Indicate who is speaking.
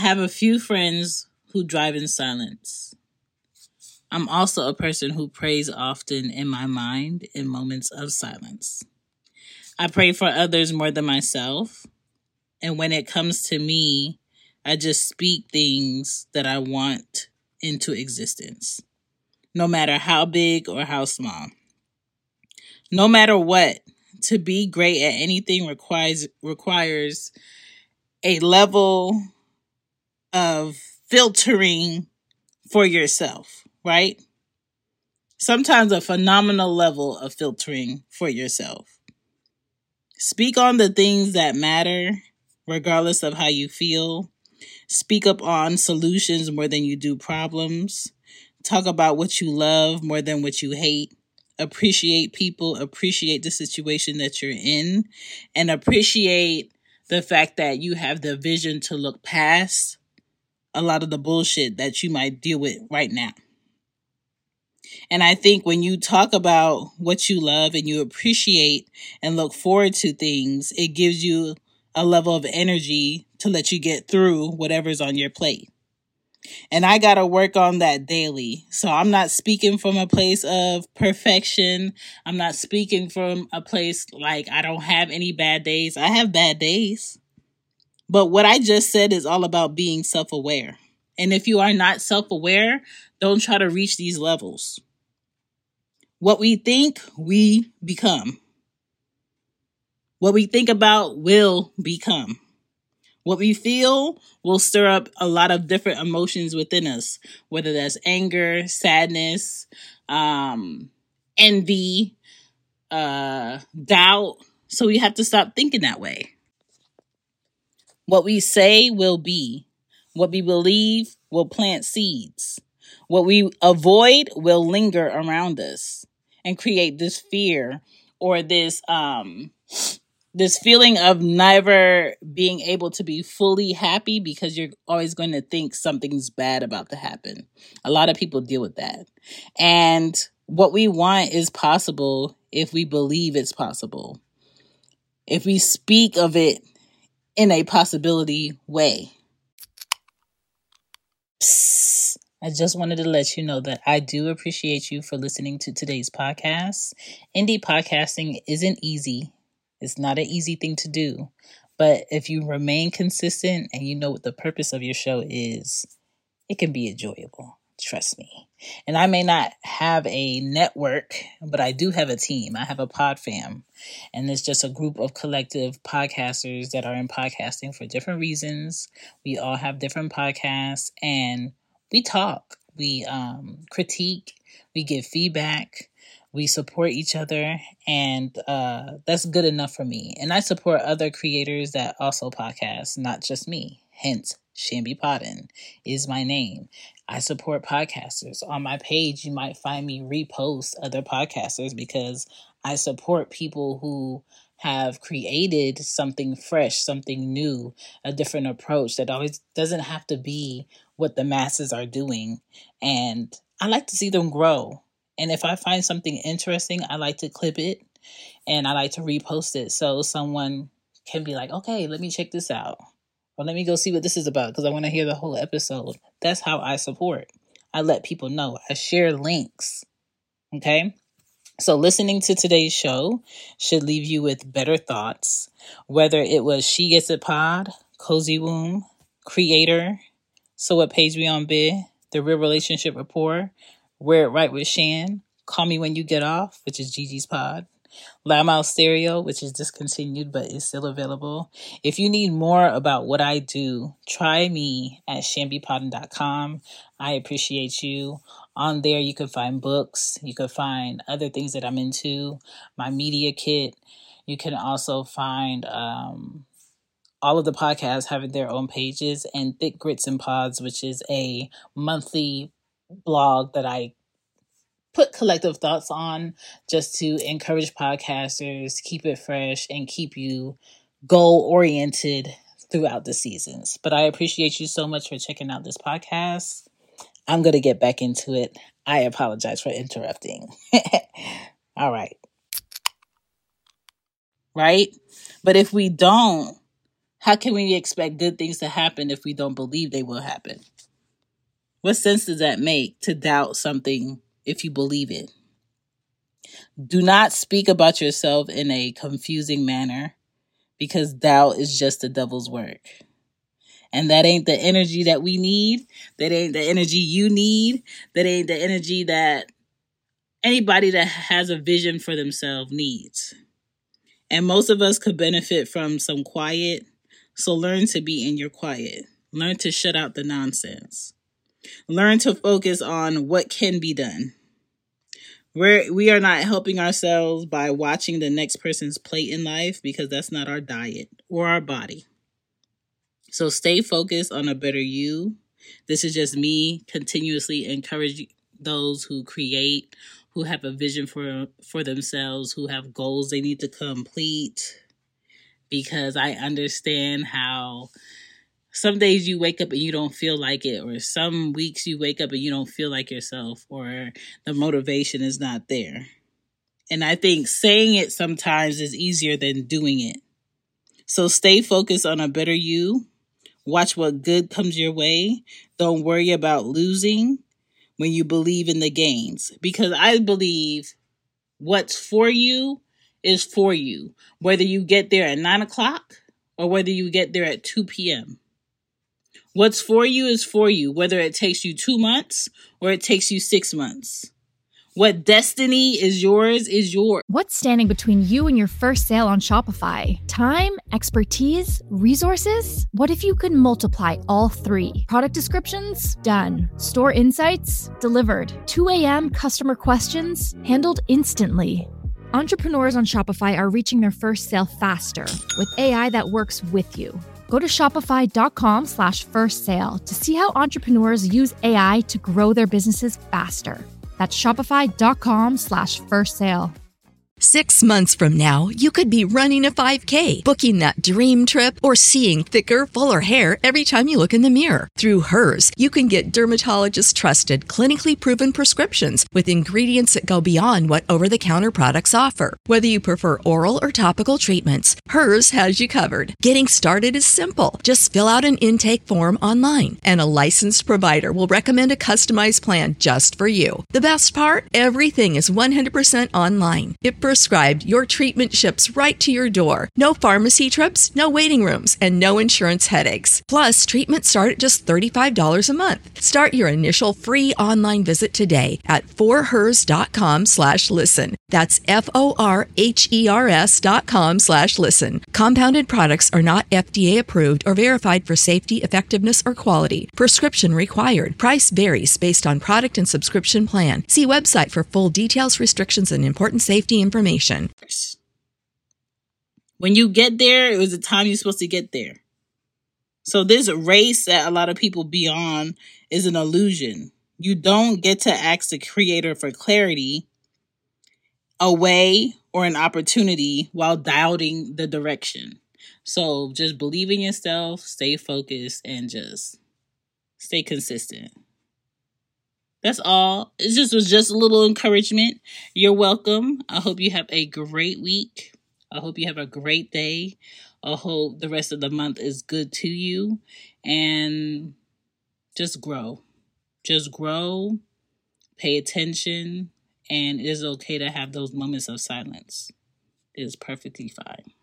Speaker 1: have a few friends who drive in silence. I'm also a person who prays often in my mind in moments of silence. I pray for others more than myself. And when it comes to me, I just speak things that I want into existence, no matter how big or how small. No matter what, to be great at anything requires a level of filtering for yourself, right? Sometimes a phenomenal level of filtering for yourself. Speak on the things that matter, regardless of how you feel. Speak up on solutions more than you do problems. Talk about what you love more than what you hate. Appreciate people, appreciate the situation that you're in, and appreciate the fact that you have the vision to look past a lot of the bullshit that you might deal with right now. And I think when you talk about what you love and you appreciate and look forward to things, it gives you a level of energy to let you get through whatever's on your plate. And I got to work on that daily. So I'm not speaking from a place of perfection. I'm not speaking from a place like I don't have any bad days. I have bad days. But what I just said is all about being self-aware. And if you are not self-aware, don't try to reach these levels. What we think, we become. What we think about will become. What we feel will stir up a lot of different emotions within us, whether that's anger, sadness, envy, doubt. So we have to stop thinking that way. What we say will be. What we believe will plant seeds. What we avoid will linger around us and create this fear or this feeling of never being able to be fully happy because you're always going to think something's bad about to happen. A lot of people deal with that. And what we want is possible if we believe it's possible. If we speak of it in a possibility way. Psst. I just wanted to let you know that I do appreciate you for listening to today's podcast. Indie podcasting isn't easy. It's not an easy thing to do. But if you remain consistent and you know what the purpose of your show is, it can be enjoyable. Trust me. And I may not have a network, but I do have a team. I have a pod fam. And it's just a group of collective podcasters that are in podcasting for different reasons. We all have different podcasts and we talk. We critique. We give feedback. We support each other. And that's good enough for me. And I support other creators that also podcast, not just me. Hence, Shambi Poddin is my name. I support podcasters. On my page, you might find me repost other podcasters because I support people who have created something fresh, something new, a different approach that always doesn't have to be what the masses are doing. And I like to see them grow. And if I find something interesting, I like to clip it and I like to repost it so someone can be like, okay, let me check this out. Or let me go see what this is about because I want to hear the whole episode. That's how I support. I let people know. I share links. Okay? So listening to today's show should leave you with better thoughts. Whether it was She Gets It Pod, Cozy Womb, Creator, So What Page We On Bid, The Real Relationship Rapport, Wear It Right with Shan, Call Me When You Get Off, which is Gigi's pod. Loudmouth Stereo, which is discontinued but is still available. If you need more about what I do, try me at shambipoddin.com. I appreciate you. On there, you can find books. You can find other things that I'm into. My media kit. You can also find all of the podcasts having their own pages. And Thick Grits and Pods, which is a monthly blog that I put collective thoughts on just to encourage podcasters, keep it fresh, and keep you goal-oriented throughout the seasons. But I appreciate you so much for checking out this podcast. I'm going to get back into it. I apologize for interrupting. All right. Right? But if we don't how can we expect good things to happen if we don't believe they will happen? What sense does that make to doubt something if you believe it? Do not speak about yourself in a confusing manner, because doubt is just the devil's work. And that ain't the energy that we need. That ain't the energy you need. That ain't the energy that anybody that has a vision for themselves needs. And most of us could benefit from some quiet. So learn to be in your quiet. Learn to shut out the nonsense. Learn to focus on what can be done. We are not helping ourselves by watching the next person's plate in life, because that's not our diet or our body. So stay focused on a better you. This is just me continuously encouraging those who create, who have a vision for themselves, who have goals they need to complete, because I understand how some days you wake up and you don't feel like it, or some weeks you wake up and you don't feel like yourself, or the motivation is not there. And I think saying it sometimes is easier than doing it. So stay focused on a better you. Watch what good comes your way. Don't worry about losing when you believe in the gains. Because I believe what's for you is for you. Whether you get there at 9 o'clock or whether you get there at 2 p.m. What's for you is for you, whether it takes you 2 months or it takes you 6 months. What destiny is yours is yours.
Speaker 2: What's standing between you and your first sale on Shopify? Time, expertise, resources? What if you could multiply all three? Product descriptions? Done. Store insights? Delivered. 2 a.m. customer questions? Handled instantly. Entrepreneurs on Shopify are reaching their first sale faster with AI that works with you. Go to shopify.com/first sale to see how entrepreneurs use AI to grow their businesses faster. That's shopify.com/first sale.
Speaker 3: 6 months from now, you could be running a 5K, booking that dream trip, or seeing thicker, fuller hair every time you look in the mirror. Through Hers, you can get dermatologist-trusted, clinically proven prescriptions with ingredients that go beyond what over-the-counter products offer. Whether you prefer oral or topical treatments, Hers has you covered. Getting started is simple. Just fill out an intake form online, and a licensed provider will recommend a customized plan just for you. The best part? Everything is 100% online. If prescribed, your treatment ships right to your door. No pharmacy trips, no waiting rooms, and no insurance headaches. Plus, treatments start at just $35 a month. Start your initial free online visit today at forhers.com/listen. That's FORHERS.com/listen. Compounded products are not FDA approved or verified for safety, effectiveness, or quality. Prescription required. Price varies based on product and subscription plan. See website for full details, restrictions, and important safety information.
Speaker 1: When you get there, it was the time you're supposed to get there. So this race that a lot of people be on is an illusion. You don't get to ask the creator for clarity, a way, or an opportunity while doubting the direction. So just believe in yourself, stay focused, and just stay consistent. That's all. It was just a little encouragement. You're welcome. I hope you have a great week. I hope you have a great day. I hope the rest of the month is good to you. And just grow. Just grow. Pay attention. And it is okay to have those moments of silence. It is perfectly fine.